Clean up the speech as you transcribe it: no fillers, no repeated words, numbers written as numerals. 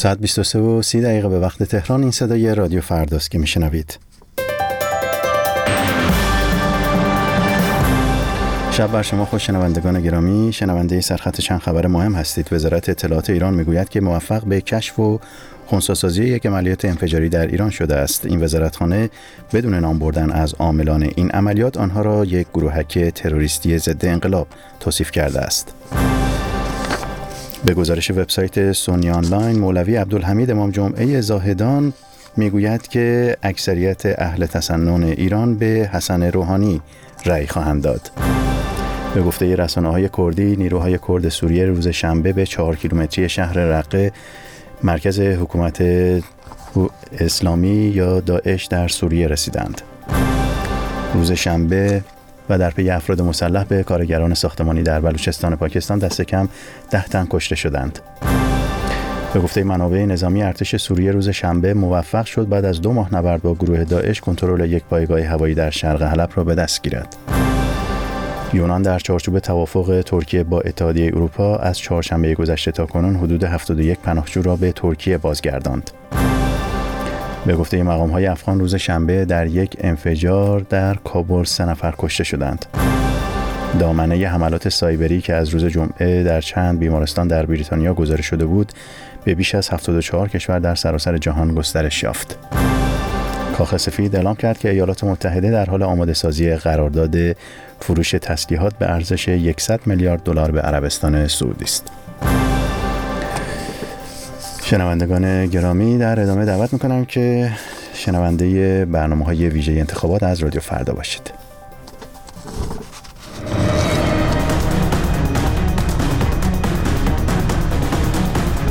ساعت 23:30 به وقت تهران. این صدای رادیو فرداست که میشنوید. شب بر شما خوش شنوندگان گرامی. شنونده سرخط چند خبر مهم هستید. وزارت اطلاعات ایران میگوید که موفق به کشف و خنثی‌سازی یک عملیات انفجاری در ایران شده است. این وزارتخانه بدون نام بردن از عاملان این عملیات آنها را یک گروهک تروریستی ضد انقلاب توصیف کرده است. به گزارش وبسایت سنی آنلاین، مولوی عبدالحمید امام جمعه زاهدان میگوید که اکثریت اهل تسنن ایران به حسن روحانی رأی خواهند داد. به گفته رسانه‌های کردی، نیروهای کرد سوریه روز شنبه به 4 کیلومتری شهر رقه، مرکز حکومت اسلامی یا داعش در سوریه رسیدند. روز شنبه و در پی افراد مسلح به کارگران ساختمانی در بلوچستان پاکستان دست کم 10 تن کشته شدند. به گفته منابع نظامی، ارتش سوریه روز شنبه موفق شد بعد از 2 ماه نبرد با گروه داعش کنترل یک پایگاه هوایی در شرق حلب را به دست گیرد. یونان در چارچوب توافق ترکیه با اتحادیه اروپا از چهارشنبه گذشته تا کنون حدود 71 پناهجو را به ترکیه بازگرداند. به گفته مقام‌های افغان روز شنبه در یک انفجار در کابل 3 نفر کشته شدند. دامنه حملات سایبری که از روز جمعه در چند بیمارستان در بریتانیا گزارش شده بود، به بیش از 74 کشور در سراسر جهان گسترش یافت. کاخ سفید اعلام کرد که ایالات متحده در حال آماده سازی قرارداد فروش تسلیحات به ارزش 100 میلیارد دلار به عربستان سعودی است. شنوندگان گرامی، در ادامه دعوت میکنم که شنونده برنامه‌های ویژه انتخابات از رادیو فردا باشید.